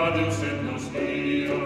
Deus et nos guía.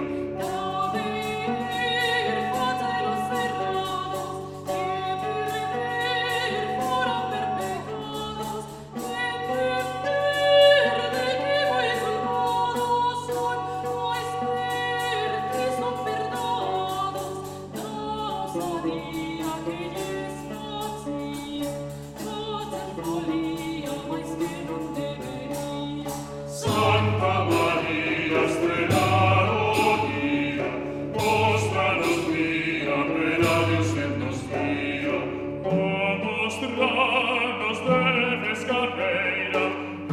Santa Maria, estrella guía, mostranos vía, vera Deus et nos guía. O mostranos debes carreira,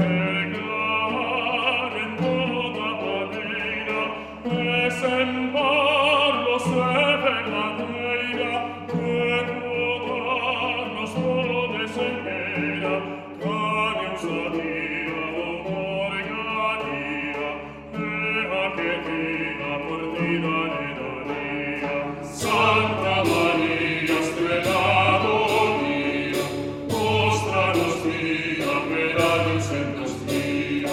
pegar en toda maneira, desembarlos de verdadeira, recordarnos de ceguera, Deus a Dia, Santa Maria, estrella guía, mostranos vía, vera Deus et nos guía.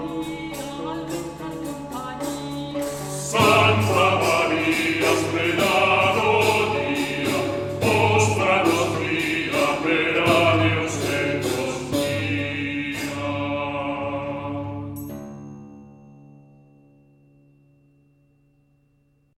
Santa Maria, estrella